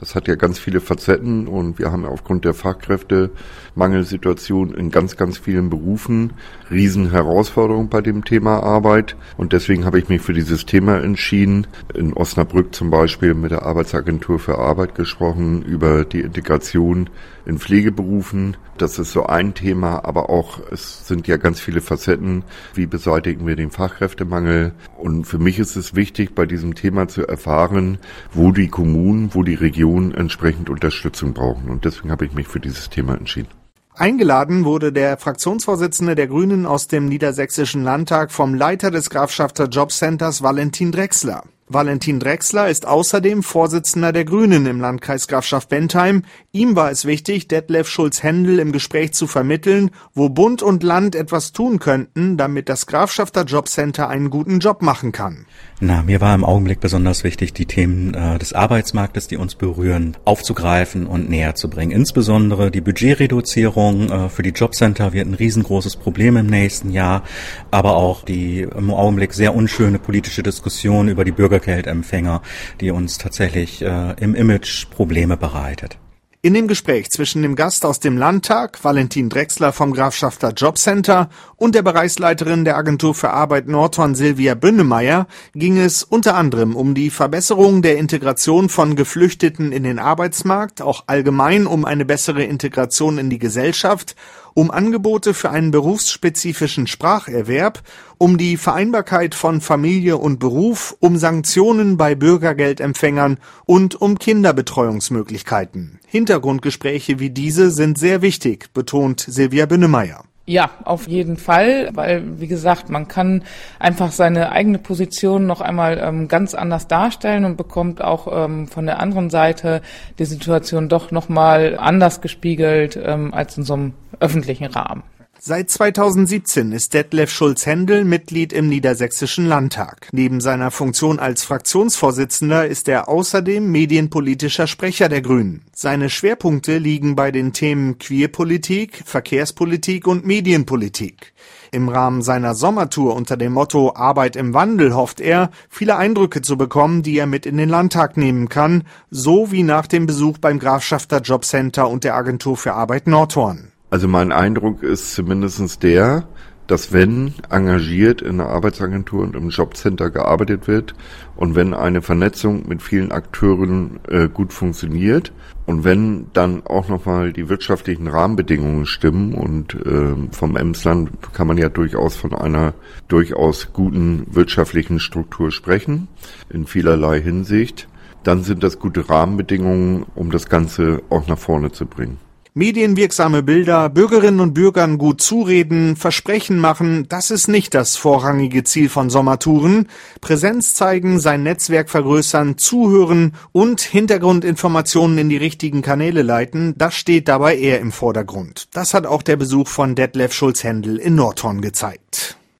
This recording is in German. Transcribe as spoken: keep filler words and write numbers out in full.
Das hat ja ganz viele Facetten und wir haben aufgrund der Fachkräftemangelsituation in ganz, ganz vielen Berufen riesen Herausforderungen bei dem Thema Arbeit. Und deswegen habe ich mich für dieses Thema entschieden. In Osnabrück zum Beispiel mit der Arbeitsagentur für Arbeit gesprochen über die Integration in Pflegeberufen. Das ist so ein Thema, aber auch es sind ja ganz viele Facetten. Wie beseitigen wir den Fachkräftemangel? Und für mich ist es wichtig, bei diesem Thema zu erfahren, wo die Kommunen, wo die Regionen entsprechend Unterstützung brauchen. Und deswegen habe ich mich für dieses Thema entschieden. Eingeladen wurde der Fraktionsvorsitzende der Grünen aus dem Niedersächsischen Landtag vom Leiter des Grafschafter Jobcenters Valentin Drechsler. Valentin Drechsler ist außerdem Vorsitzender der Grünen im Landkreis Grafschaft-Bentheim. Ihm war es wichtig, Detlef Schulz-Hendel im Gespräch zu vermitteln, wo Bund und Land etwas tun könnten, damit das Grafschafter Jobcenter einen guten Job machen kann. Na, mir war im Augenblick besonders wichtig, die Themen äh, des Arbeitsmarktes, die uns berühren, aufzugreifen und näher zu bringen. Insbesondere die Budgetreduzierung äh, für die Jobcenter wird ein riesengroßes Problem im nächsten Jahr, aber auch die im Augenblick sehr unschöne politische Diskussion über die Bürgergeldempfänger, die uns tatsächlich äh, im Image Probleme bereitet. In dem Gespräch zwischen dem Gast aus dem Landtag, Valentin Drechsler vom Grafschafter Jobcenter, und der Bereichsleiterin der Agentur für Arbeit Nordhorn, Silvia Bünnemeyer, ging es unter anderem um die Verbesserung der Integration von Geflüchteten in den Arbeitsmarkt, auch allgemein um eine bessere Integration in die Gesellschaft, um Angebote für einen berufsspezifischen Spracherwerb, um die Vereinbarkeit von Familie und Beruf, um Sanktionen bei Bürgergeldempfängern und um Kinderbetreuungsmöglichkeiten. Hintergrundgespräche wie diese sind sehr wichtig, betont Silvia Bünnemeyer. Ja, auf jeden Fall, weil, wie gesagt, man kann einfach seine eigene Position noch einmal ähm, ganz anders darstellen und bekommt auch ähm, von der anderen Seite die Situation doch noch mal anders gespiegelt ähm, als in so einem öffentlichen Rahmen. Seit zweitausendsiebzehn ist Detlef Schulz-Hendel Mitglied im Niedersächsischen Landtag. Neben seiner Funktion als Fraktionsvorsitzender ist er außerdem medienpolitischer Sprecher der Grünen. Seine Schwerpunkte liegen bei den Themen Queerpolitik, Verkehrspolitik und Medienpolitik. Im Rahmen seiner Sommertour unter dem Motto Arbeit im Wandel hofft er, viele Eindrücke zu bekommen, die er mit in den Landtag nehmen kann, so wie nach dem Besuch beim Grafschafter Jobcenter und der Agentur für Arbeit Nordhorn. Also mein Eindruck ist zumindest der, dass wenn engagiert in der Arbeitsagentur und im Jobcenter gearbeitet wird und wenn eine Vernetzung mit vielen Akteuren äh, gut funktioniert und wenn dann auch nochmal die wirtschaftlichen Rahmenbedingungen stimmen und äh, vom Emsland kann man ja durchaus von einer durchaus guten wirtschaftlichen Struktur sprechen, in vielerlei Hinsicht, dann sind das gute Rahmenbedingungen, um das Ganze auch nach vorne zu bringen. Medienwirksame Bilder, Bürgerinnen und Bürgern gut zureden, Versprechen machen, das ist nicht das vorrangige Ziel von Sommertouren. Präsenz zeigen, sein Netzwerk vergrößern, zuhören und Hintergrundinformationen in die richtigen Kanäle leiten, das steht dabei eher im Vordergrund. Das hat auch der Besuch von Detlef Schulz-Hendel in Nordhorn gezeigt.